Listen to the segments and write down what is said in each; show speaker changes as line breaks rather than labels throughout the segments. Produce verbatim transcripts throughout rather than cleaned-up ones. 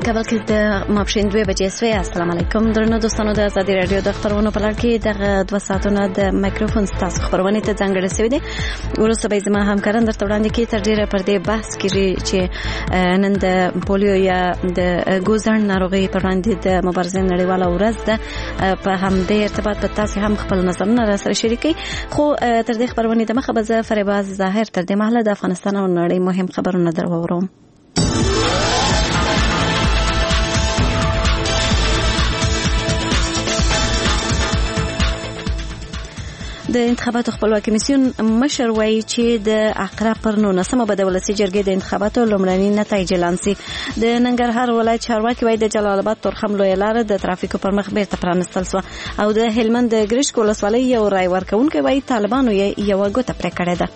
کابل کې د ماپښین دوه بجې سوی. السلام علیکم درنو دوستانو، د ازادي رادیو د خبرونو په لړ کې د دوه ساعتونو د مایکروفون ستاسو خبرونه ته ځانګړې شوې دي. وروسته به زما همکاران درته وړاندې کړي. تر ډیره پر دې بحث کیږي چې نن د پولیو یا د ګوزن ناروغي پر وړاندې د مبارزې نړیواله ورځ ده. په همدې ارتباط په تاسو هم خپل نظرونه را سره شریکي. خو تر دې خبرونه د مخه به زه فریباز ظاهر تر دې مهاله د افغانستان او نړۍ مهم خبرونه درواورم. د انتخاباتو خپلواکي کمیسیون مشر وایي چې د عقرب پر نولسمه به د ولسي جرګې د انتخاباتو لومړني نتایج اعلان شي. د ننګرهار ولایت چارواکي وایي د جلال آباد تورخم لویه لاره د ترافیکو پر مخ بیرته پرانستل شوه او د هلمند د ګرشک ولسوالۍ یو رای ورکوونکی وایي طالبانو یې یوه ګوته پرې کړې ده.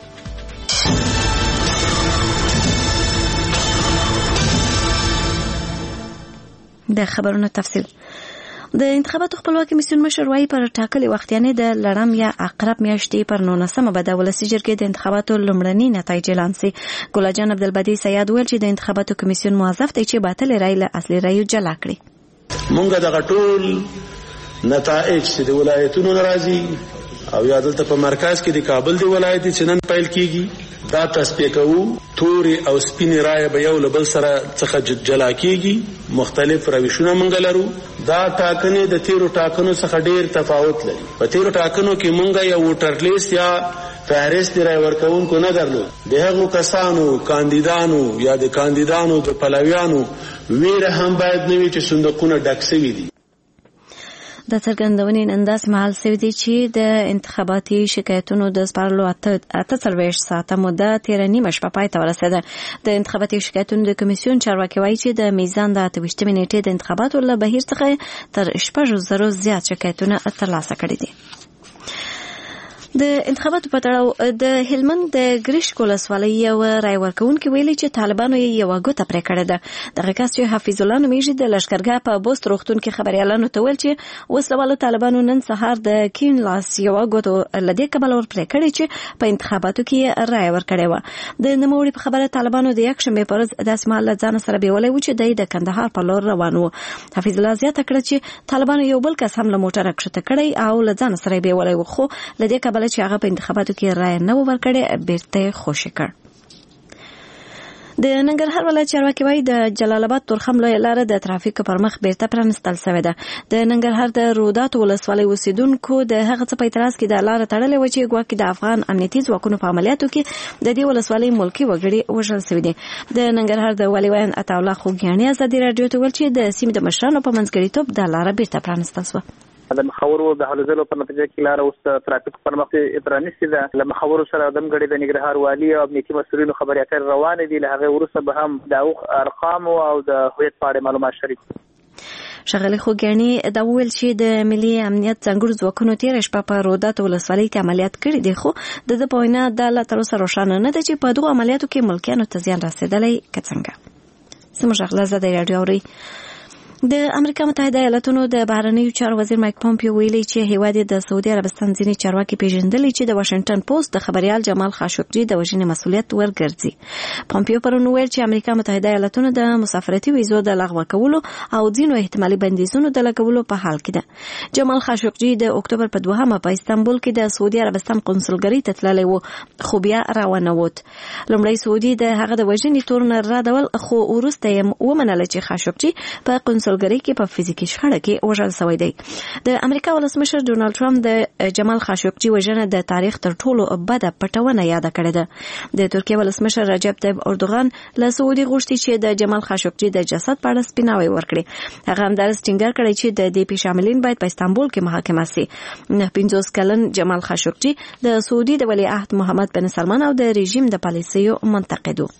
د خبرونو تفصیل. د انتخاباتو خپلواکي کمیسیون مشر وایي پر ټاکلي وخت یعنې د لړم یا عقرب میاشتې پر نولسمه به د ولسي جرګې د انتخاباتو لومړني نتایج اعلان شي. ګل جان عبدالبدی سیاد ویل چې د انتخاباتو کمیسیون موظف دی چې باطل رای له اصلي رایو جلا کړي.
مونږ دغه ټول نتایج چې د ولایتونو راځي او یا دلته په مرکز کې د کابل دی ولایت چې نن پیل کیږي دا تصفیه کوو. توري او سپینې رایې به یو له بل سره څخه جلا کیږي. مختلف روشونه مونږ لرو. دا ټاکنې د تیرو ټاکنو څخه ډیر تفاوت لري. په تیرو ټاکنو کې مونږ یو ووټر لیست یا فهرست رای ورکوونکو نه درلود. د هغو کسانو کاندیدانو یا د کاندیدانو د پلویانو ویره هم باید نه وي چې صندوقونه ډک شوي دي.
د څرګندونې نن داسې مهال شوی دی چې د انتخاباتي شکایتونو د سپارلو اته څلوېښت ساعته موده تېره نیمه شپه پای ته ورسېده. د انتخاباتي شکایتونو د کمیسیون چارواکي وایي چې د میزان د اته ویشتمې نېټې د انتخاباتو له بهیر څخه تر شپږو زرو زیات شکایتونه ترلاسه کړي دي. د انتخاباتو په تړاو د هلمند د ګرشک ولسوالۍ یو رای ورکوونکی ویلي چې طالبانو یې یوه ګوته پرې کړې ده. دغه کس چې حفیظ الله نومیږي د لښکرګاه په بوست روغتون کې خبریالانو ته ویل چې وسلوالو طالبانو نن سهار د کین لاس یوه ګوته له دې کبله ور پرې کړې چې په انتخاباتو کې رای ورکړې وه. د نوموړي په خبره طالبانو د یکشنبې په ورځ داسې مهال له ځانه سره بیولی و چې دی د کندهار په لور روان و. حفیظ الله زیاته کړه چې طالبانو یو بل کس هم له موټره کښته کړی او له ځانه سره بیولی و، خو له دې کبله چې هغه په انتخاباتو کې رای نه ورکړي بیرته خوشي کړ. د ننګرهار ولایت چارواکي وایي د جلال آباد تورخم لویه لاره د ترافیکو پر مخ بیرته پرانستل شوې ده. د ننګرهار د روداتو ولسوالۍ اوسیدونکو د هغه څه په اعتراض کې د لاره تړلې وه چې ګواکې د افغان امنیتي ځواکونو په عملیاتو کې د دې ولسوالۍ ملکي وګړي وژل شوي دي. د ننګرهار د والي ویان عطاالله خوږیاڼي ازادي راډیو ته ویل چې د سیمې د مشرانو په منځګړیتوب د لاره بیرته پرانستل شوه.
د مخاورو د حل ځلو په نتیجه کې لاره اوس ترافیک پر مخ پرانیستې ده. له مخاورو سره دمګړي د ننګرهار والي او امنیتي مسؤلینو خبرې اترې روانې دي. له هغې وروسته به هم د ارقام او د هویت په اړه معلومات شریک کړي.
ښاغلي خوږیاڼي دا وویل چې د ملي امنیت ځانګړو ځواکونو تېره شپه په روداتو ولسوالۍ کې عملیات کړي دي، خو د ده په وینا دا لا تر اوسه روښانه نه ده چې په دغو عملیاتو کې ملکیانو ته زیان رسېدلی که څنګه. زموږ اغله ازادي راډیو اورئ. د امریکا متحده ایالاتونو د بهرنیو چارو وزیر مایک پومپیو ویلي چې هیواد د سعودي عربستان ځینې چارواکي پیژندلي چې د واشنگټن پوسټ د خبریال جمال خاشقجي د وژنې مسؤلیت ورګرځي. پومپیو پرون ویل چې امریکا متحده ایالاتونو د مسافرتي ویزو د لغوه کولو او ځینو احتمالي بندیزونو د لګولو په حال کې ده. جمال خاشقجي د اکتوبر په دوهمه په استانبول کې د سعودي عربستان قونسلګرۍ ته تللی و، خو بیا راونوت. لومړی سعودي د هغه د وژنې تورن رادول، خو وروسته یې ومنله چې خاشقجي په قونسلګرۍ کې په فزیکي شخړه کې وژل شوی دی. د امریکا ولسمشر ډونالد ټرمپ د جمال خاشقجي وژنه د تاریخ تر ټولو بده پټونه یاده کړې ده. د ترکیه ولسمشر رجب طیب اردوغان له سعودي غوښتي چې د جمال خاشقجي د جسد په اړه سپیناوی ورکړي. هغه همدارس ټینګار کړی چې د دې پیښې عاملین باید په استانبول کې محاکمه شي. نه پنځوس کلن جمال خاشقجي د سعودي د ولیعهد محمد بن سلمان او د رژیم د پالیسیو منتقد و.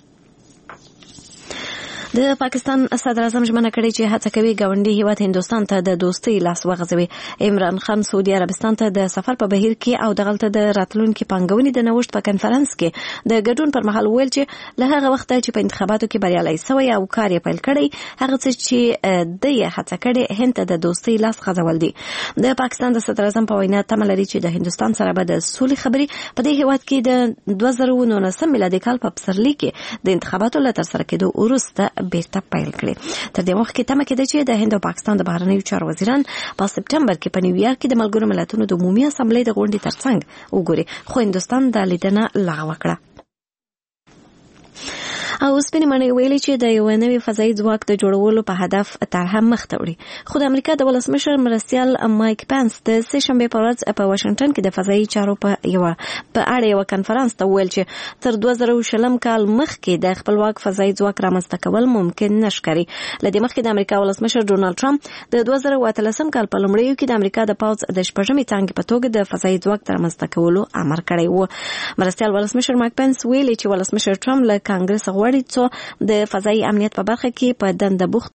د پاکستان صدر اعظم ژمنه کړې چې هڅه کوي ګاونډي هیواد هندوستان ته د دوستۍ لاس وغځوي. عمران خان سعودي عربستان ته د سفر په بهیر کې او دغلته د راتلونکي پانګونې د نوښت په کنفرانس کې د ګډون پر مهال ویل چې له هغه وخته چې په انتخاباتو کې بریالی شوی او کار یې پیل کړی، هغه څه چې د یې هڅه کړې هند ته د دوستۍ لاس غځول دي. د پاکستان د صدر اعظم په وینا تمه لري چې د هندوستان سره به د سولې خبرې په دې هیواد کې د دوه زره نولسم میلادي کال په پسرلي کې د انتخاباتو له ترسره کېدو وروسته بیرته پیل کړي. تر دې وخت کې تمه کېده چې د هند او پاکستان د بهرنیو چارو وزیران په سپټمبر کې په نیویارک کې د ملګرو ملتونو د عمومي اسامبلې د غونډې ترڅنګ وګوري، خو هندوستان دا لیدنه لغوه کړه. او سپینې مڼې ویلي چې د یو نوي فضایي ځواک د جوړولو په هدف طرحه مخته وړي. خو د امریکا د ولسمشر مرستیال مایک پنس د سه شنبې په ورځ په واشنگټن کې د فضایي چارو په یو په اړه یو کنفرانس ته ویل چې تر دوه زره شلم کال مخکې د خپلواک فضایي ځواک رامنځته کول ممکن نشکري. لدې مخکې د امریکا ولسمشر ډونالد ټرمپ د دوه زره اتلسم کال په لومړیو کې د امریکا د پوځ د شپږمې څانګې په توګه د فضایي ځواک رامنځته کولو امر کړی و. مرستیال ولسمشر مایک پنس ویلي چې ولسمشر ټرمپ له کانګرس غواړي څو د فضایي امنیت په برخه کې په دنده بوخت